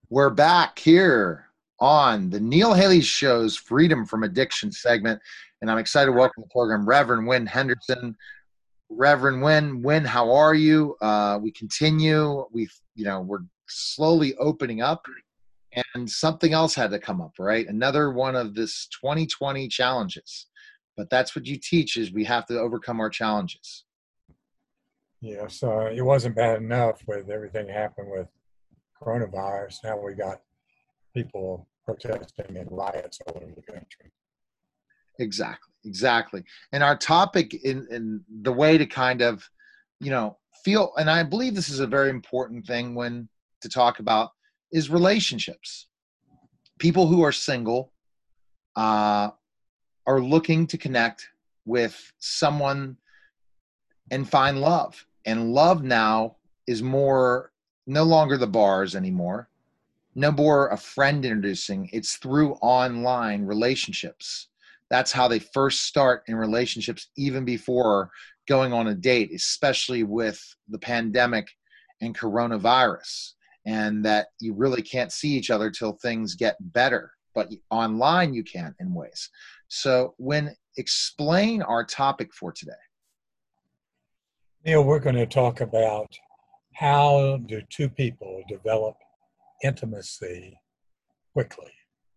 We're back here on the Neil Haley Show's Freedom from Addiction segment, and I'm excited to welcome to the program Reverend Wynn Henderson. Reverend Wynn, how are you? We continue. We're slowly opening up, and something else had to come up, right? Another one of this 2020 challenges. But that's what you teach is we have to overcome our challenges. Yes, it wasn't bad enough with everything happened with coronavirus. Now we got people protesting and riots all over the country. Exactly. And our topic in the way to kind of, feel, and I believe this is a very important thing when to talk about is relationships. People who are single are looking to connect with someone and find love. And love now is no longer the bars anymore, no more a friend introducing. It's through online relationships. That's how they first start in relationships, even before going on a date, especially with the pandemic and coronavirus, and that you really can't see each other till things get better. But online you can in ways. So explain our topic for today. Neil, we're going to talk about how do two people develop intimacy quickly.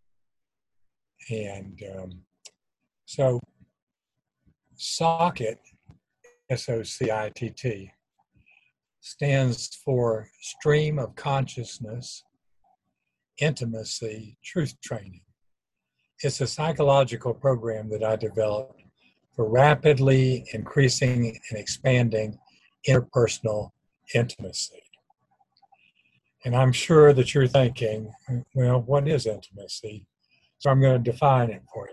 And so SOCIT, SOCITT, stands for Stream of Consciousness, Intimacy, Truth Training. It's a psychological program that I developed for rapidly increasing and expanding interpersonal intimacy. And I'm sure that you're thinking, well, what is intimacy? So I'm going to define it for you.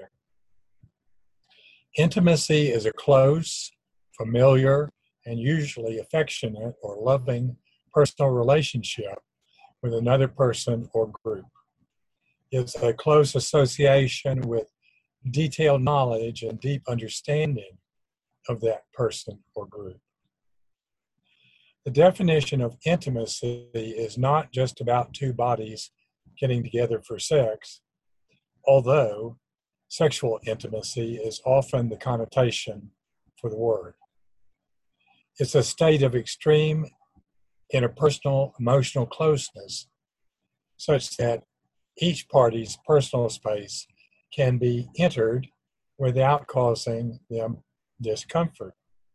Intimacy is a close, familiar, and usually affectionate or loving personal relationship with another person or group. It's a close association with detailed knowledge and deep understanding of that person or group. The definition of intimacy is not just about two bodies getting together for sex, although sexual intimacy is often the connotation for the word. It's a state of extreme interpersonal emotional closeness, such that each party's personal space can be entered without causing them discomfort.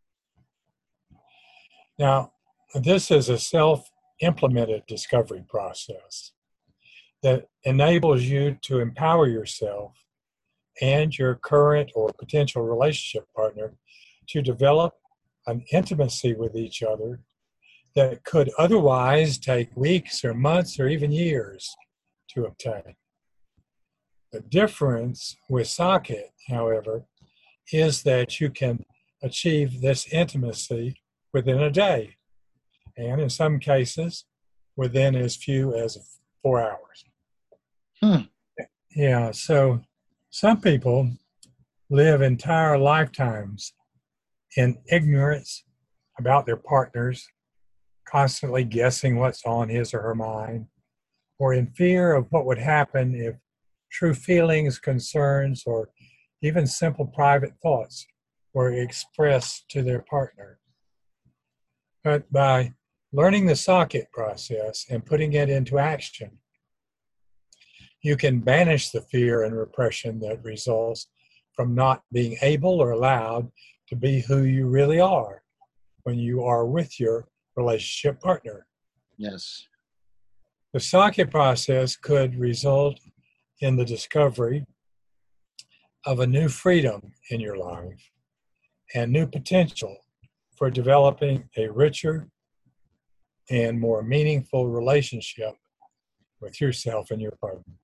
Now, this is a self-implemented discovery process that enables you to empower yourself and your current or potential relationship partner to develop an intimacy with each other that could otherwise take weeks or months or even years to obtain. The difference with SOCIT, however, is that you can achieve this intimacy within a day, and in some cases, within as few as 4 hours. Yeah, so some people live entire lifetimes in ignorance about their partners, constantly guessing what's on his or her mind, or in fear of what would happen if true feelings, concerns, or even simple private thoughts were expressed to their partner. But by learning the SOCIT process and putting it into action, you can banish the fear and repression that results from not being able or allowed to be who you really are when you are with your relationship partner. Yes. The SOCIT process could result in the discovery of a new freedom in your life and new potential for developing a richer and more meaningful relationship with yourself and your partner.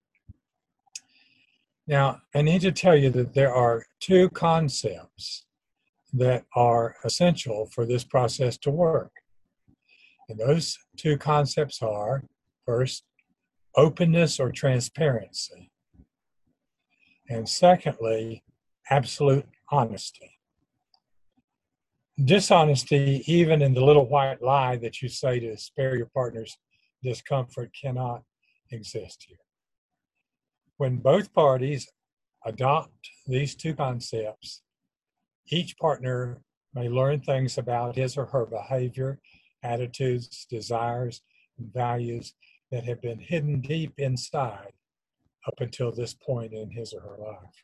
Now, I need to tell you that there are two concepts that are essential for this process to work. And those two concepts are, first, openness or transparency, and secondly, absolute honesty. Dishonesty, even in the little white lie that you say to spare your partner's discomfort, cannot exist here. When both parties adopt these two concepts, each partner may learn things about his or her behavior, attitudes, desires, and values that have been hidden deep inside up until this point in his or her life.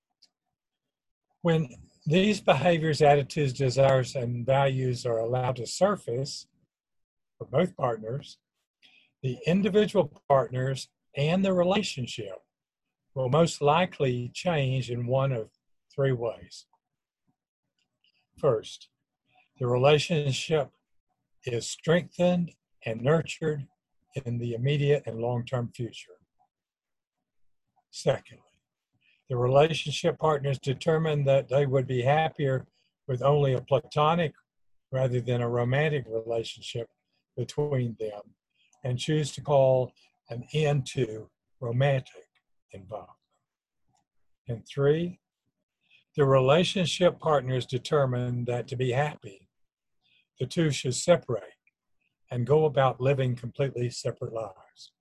When these behaviors, attitudes, desires, and values are allowed to surface for both partners, the individual partners and the relationship will most likely change in one of three ways. First, the relationship is strengthened and nurtured in the immediate and long-term future. Secondly, the relationship partners determine that they would be happier with only a platonic rather than a romantic relationship between them and choose to call an end to romantic involvement. And three, the relationship partners determine that to be happy, the two should separate and go about living completely separate lives.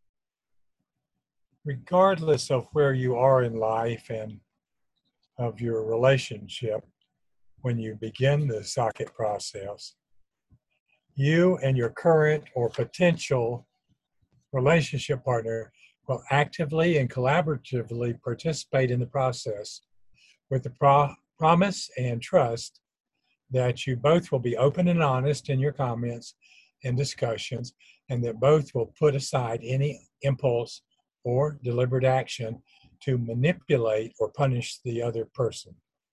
Regardless of where you are in life and of your relationship, when you begin the socket process, you and your current or potential relationship partner will actively and collaboratively participate in the process with the promise and trust that you both will be open and honest in your comments and discussions, and that both will put aside any impulse or deliberate action to manipulate or punish the other person.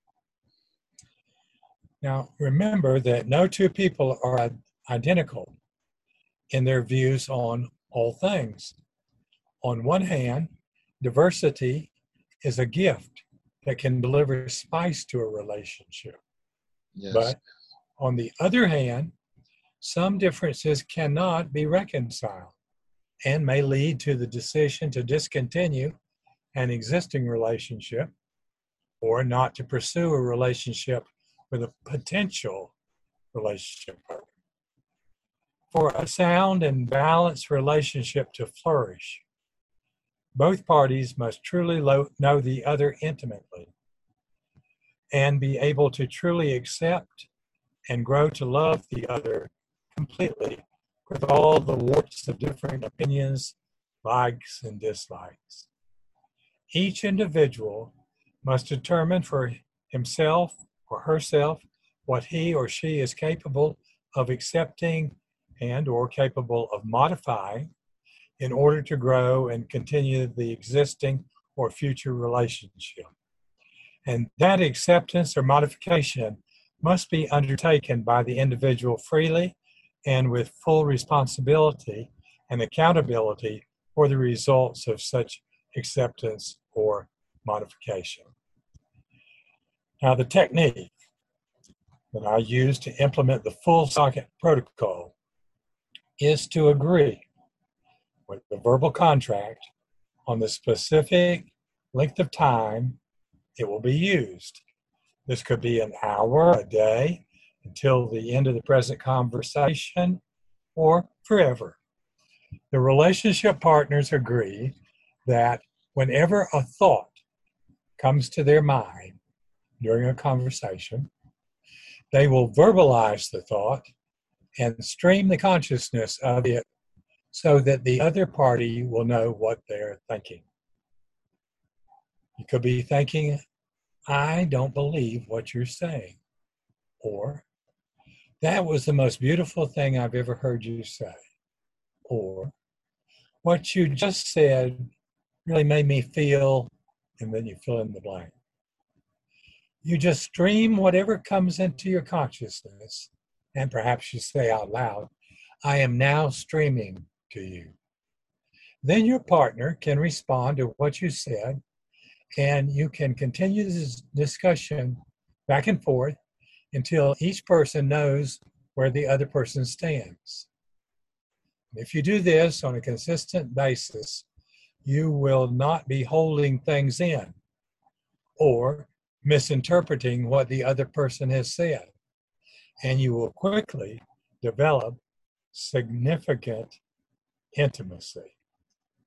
Now, remember that no two people are identical in their views on all things. On one hand, diversity is a gift that can deliver spice to a relationship. Yes. But on the other hand, some differences cannot be reconciled and may lead to the decision to discontinue an existing relationship or not to pursue a relationship with a potential relationship partner. For a sound and balanced relationship to flourish, both parties must truly know the other intimately and be able to truly accept and grow to love the other completely with all the warts of different opinions, likes, and dislikes. Each individual must determine for himself or herself what he or she is capable of accepting and or capable of modifying in order to grow and continue the existing or future relationship. And that acceptance or modification must be undertaken by the individual freely and with full responsibility and accountability for the results of such acceptance or modification. Now, the technique that I use to implement the full socket protocol is to agree with the verbal contract on the specific length of time it will be used. This could be an hour, a day, until the end of the present conversation, or forever. The relationship partners agree that whenever a thought comes to their mind during a conversation, they will verbalize the thought and stream the consciousness of it so that the other party will know what they're thinking. You could be thinking, I don't believe what you're saying. Or, that was the most beautiful thing I've ever heard you say. Or, what you just said really made me feel, and then you fill in the blank. You just stream whatever comes into your consciousness, and perhaps you say out loud, I am now streaming to you. Then your partner can respond to what you said, and you can continue this discussion back and forth until each person knows where the other person stands. If you do this on a consistent basis, you will not be holding things in or misinterpreting what the other person has said, and you will quickly develop significant intimacy.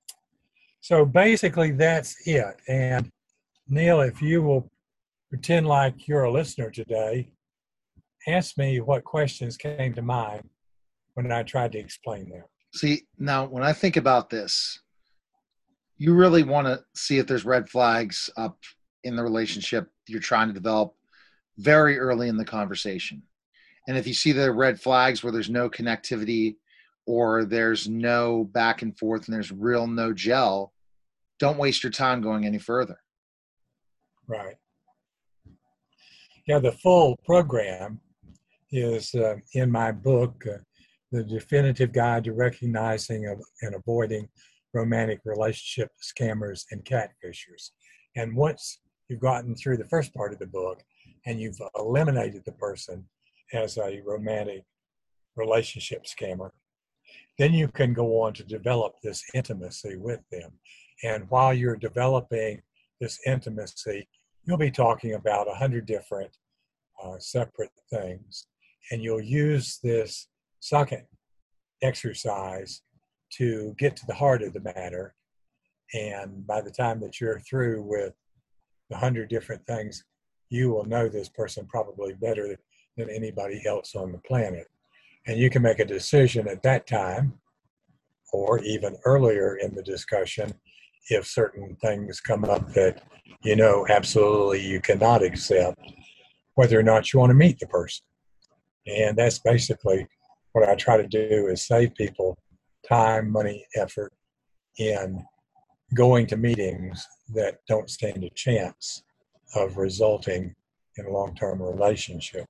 So basically, that's it. And Neil, if you will pretend like you're a listener today, ask me what questions came to mind when I tried to explain them. See, now when I think about this, you really want to see if there's red flags up in the relationship you're trying to develop very early in the conversation. And if you see the red flags where there's no connectivity or there's no back and forth and there's real no gel, don't waste your time going any further. Right. Yeah, the full program is in my book, The Definitive Guide to Recognizing and Avoiding Romantic Relationship Scammers and Catfishers. And once you've gotten through the first part of the book and you've eliminated the person as a romantic relationship scammer, then you can go on to develop this intimacy with them. And while you're developing this intimacy, you'll be talking about 100 different separate things. And you'll use this second exercise to get to the heart of the matter. And by the time that you're through with the 100 different things, you will know this person probably better than anybody else on the planet. And you can make a decision at that time, or even earlier in the discussion, if certain things come up that you know absolutely you cannot accept, whether or not you want to meet the person. And that's basically what I try to do, is save people time, money, effort in going to meetings that don't stand a chance of resulting in a long-term relationship.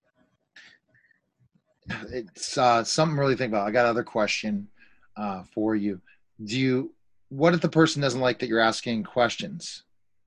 It's something to really think about. I got another question for you. What if the person doesn't like that you're asking questions?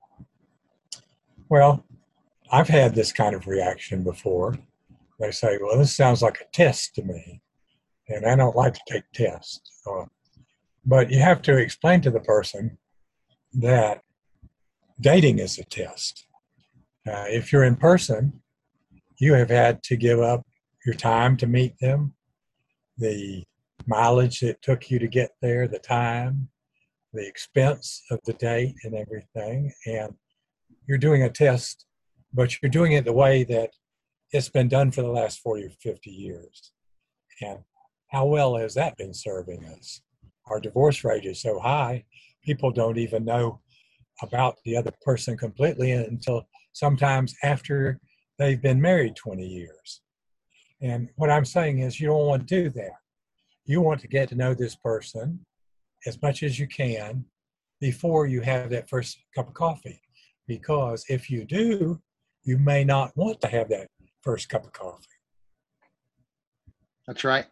Well, I've had this kind of reaction before. They say, well, this sounds like a test to me, and I don't like to take tests. But you have to explain to the person that dating is a test. If you're in person, you have had to give up your time to meet them, the mileage it took you to get there, the time, the expense of the date and everything. And you're doing a test, but you're doing it the way that it's been done for the last 40 or 50 years. And how well has that been serving us? Our divorce rate is so high, people don't even know about the other person completely until sometimes after they've been married 20 years. And what I'm saying is, you don't want to do that. You want to get to know this person as much as you can before you have that first cup of coffee. Because if you do, you may not want to have that first cup of coffee. That's right.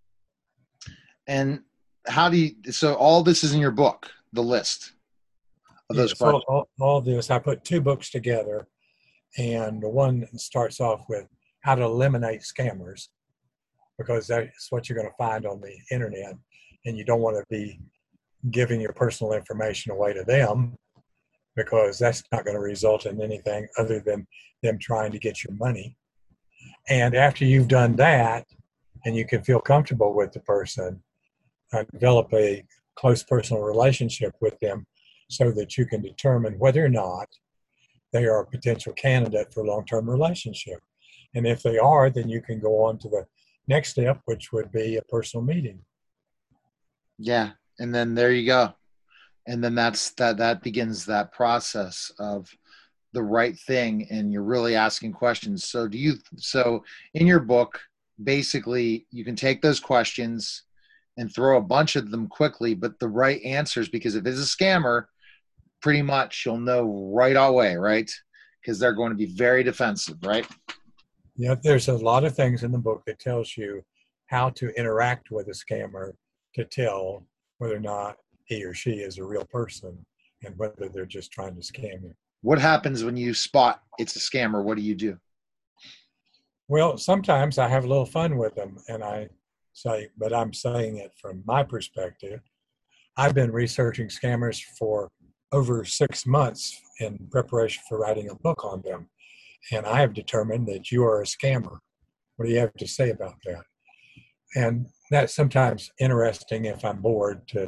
And so all this is in your book, the list of those questions. All this, I put 2 books together, and one starts off with how to eliminate scammers, because that's what you're going to find on the internet, and you don't want to be giving your personal information away to them, because that's not going to result in anything other than them trying to get your money. And after you've done that, and you can feel comfortable with the person, develop a close personal relationship with them so that you can determine whether or not they are a potential candidate for a long-term relationship. And if they are, then you can go on to the next step, which would be a personal meeting. Yeah. And then there you go. And then that begins that process of the right thing, and you're really asking questions. So in your book, basically you can take those questions and throw a bunch of them quickly, but the right answers, because if it's a scammer, pretty much you'll know right away, right? Because they're going to be very defensive, right? Yeah, there's a lot of things in the book that tells you how to interact with a scammer to tell whether or not he or she is a real person and whether they're just trying to scam you. What happens when you spot it's a scammer? What do you do? Well, sometimes I have a little fun with them, and I say, but I'm saying it from my perspective. I've been researching scammers for over 6 months in preparation for writing a book on them. And I have determined that you are a scammer. What do you have to say about that? And that's sometimes interesting if I'm bored to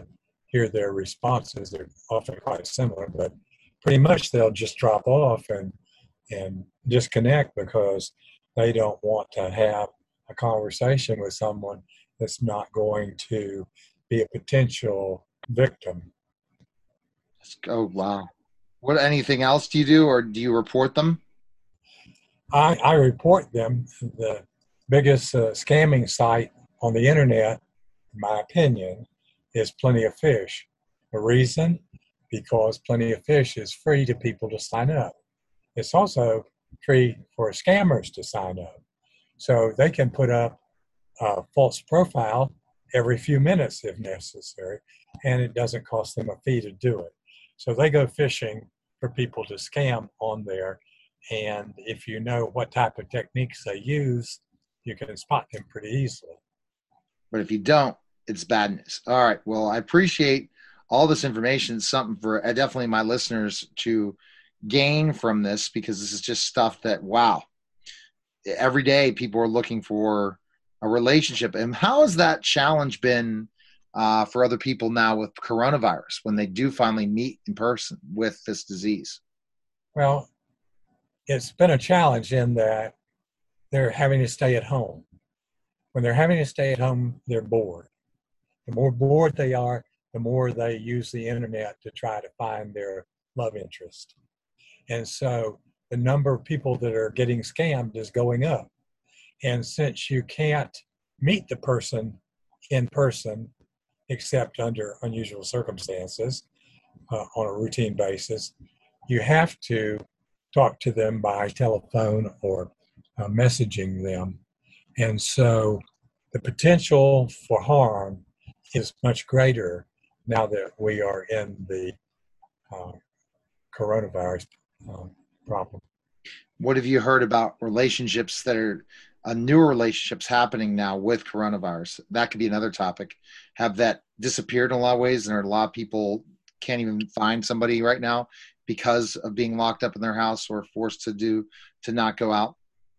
hear their responses. They're often quite similar, but pretty much they'll just drop off and disconnect because they don't want to have a conversation with someone that's not going to be a potential victim. Oh, wow. What, anything else do you do, or do you report them? I report them. The biggest scamming site on the internet, in my opinion, is Plenty of Fish. The reason? Because Plenty of Fish is free to people to sign up. It's also free for scammers to sign up. So they can put up a false profile every few minutes if necessary, and it doesn't cost them a fee to do it. So they go fishing for people to scam on there. And if you know what type of techniques they use, you can spot them pretty easily. But if you don't, it's bad news. All right. Well, I appreciate all this information. It's something for definitely my listeners to gain from this, because this is just stuff that, wow, every day people are looking for a relationship. And how has that challenge been for other people now with coronavirus when they do finally meet in person with this disease? Well, it's been a challenge in that they're having to stay at home. When they're having to stay at home, they're bored. The more bored they are, the more they use the internet to try to find their love interest. And so the number of people that are getting scammed is going up. And since you can't meet the person in person, except under unusual circumstances on a routine basis, you have to talk to them by telephone or messaging them. And so the potential for harm is much greater now that we are in the coronavirus problem. What have you heard about relationships that are newer relationships happening now with coronavirus? That could be another topic. Have that disappeared in a lot of ways, and a lot of people can't even find somebody right now because of being locked up in their house or forced to not go out?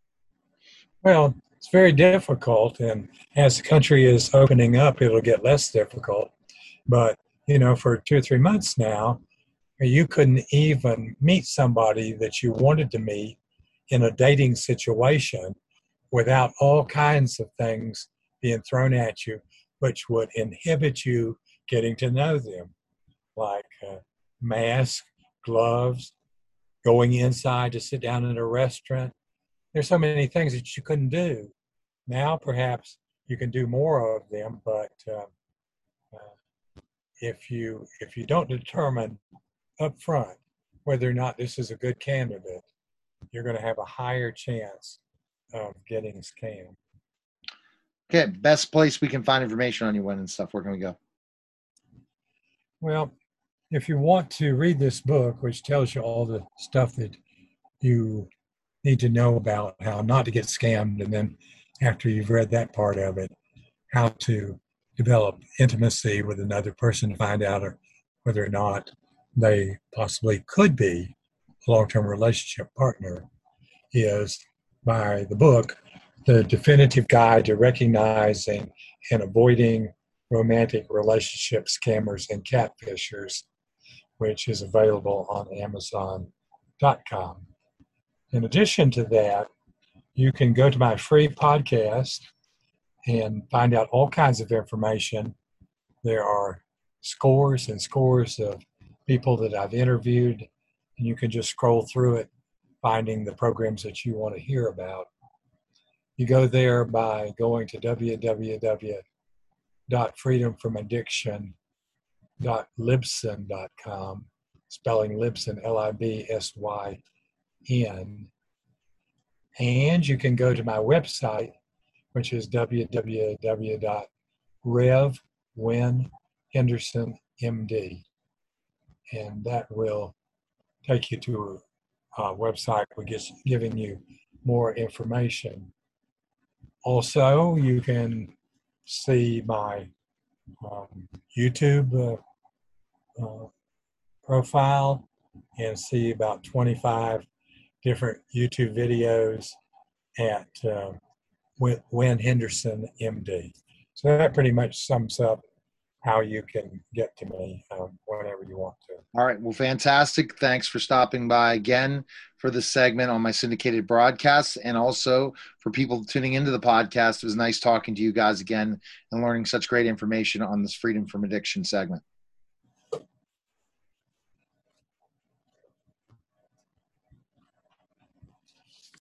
Well, it's very difficult, and as the country is opening up, it'll get less difficult. But, for 2 or 3 months now, you couldn't even meet somebody that you wanted to meet in a dating situation without all kinds of things being thrown at you, which would inhibit you getting to know them, like mask, gloves, going inside to sit down in a restaurant. There's so many things that you couldn't do. Now, perhaps you can do more of them, but if you don't determine up front whether or not this is a good candidate, you're going to have a higher chance of getting scammed. Okay, best place we can find information on you and stuff. Where can we go? Well, if you want to read this book, which tells you all the stuff that you need to know about how not to get scammed, and then after you've read that part of it, how to develop intimacy with another person to find out whether or not they possibly could be a long-term relationship partner, is by the book, The Definitive Guide to Recognizing and Avoiding Romantic Relationship Scammers and Catfishers, which is available on Amazon.com. In addition to that, you can go to my free podcast and find out all kinds of information. There are scores and scores of people that I've interviewed, and you can just scroll through it, finding the programs that you want to hear about. You go there by going to www.freedomfromaddiction.libsyn.com, spelling Libsyn, Libsyn. And you can go to my website, which is www.revwinhendersonmd. And that will take you to a website which is giving you more information. Also, you can see my YouTube profile and see about 25 different YouTube videos at Win Henderson MD. So that pretty much sums up how you can get to me whenever you want to. All right. Well, fantastic. Thanks for stopping by again for this segment on my syndicated broadcasts, and also for people tuning into the podcast. It was nice talking to you guys again and learning such great information on this Freedom from Addiction segment.